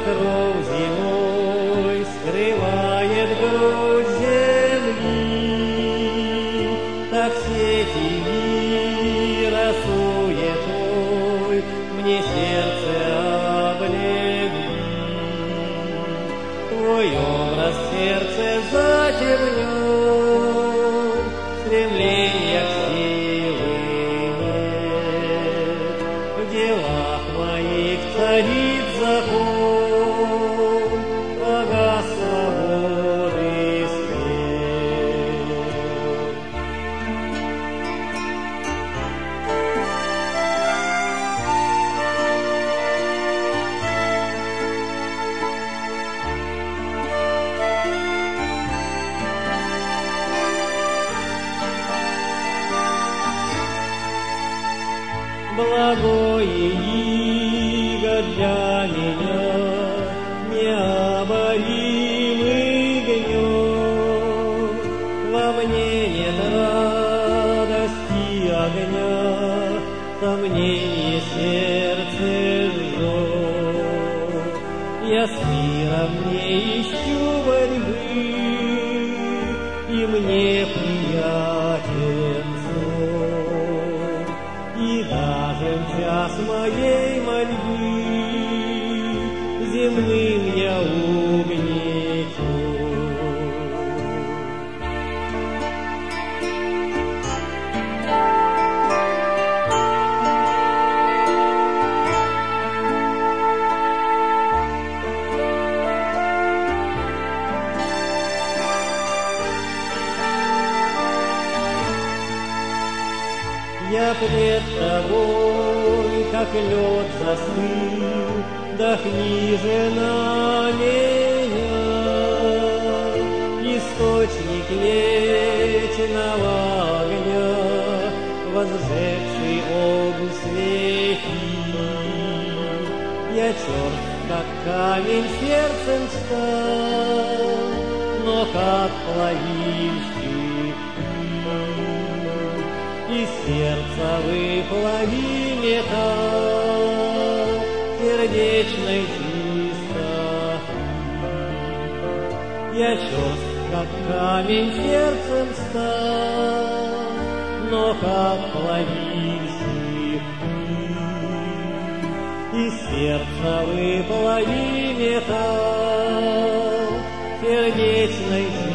покров зимой скрывает грудь земли, так сети мира суетой мне сердце облегли. Твой образ в сердце затемнен, стремления к силы нет. В делах моих царит закон, погас свободы свет. Благое иго для меня, необоримый гнев. Во мне нет радости огня, сомнение сердце жжет. Я с миром не ищу борьбы, и мне приятен сон. И даже в час моей мольбы земным я угнетен. Я пред тобой, как лед застыл, вдохни же на меня источник вечного огня, возжегший огонь свети. Я черт, как камень сердцем стал, но как плавильщик из сердца выплыви металл сердечной чистоты. Я черст, как камень сердцем стал, но как плавильщик из сердца выплыви металл сердечной чистоты.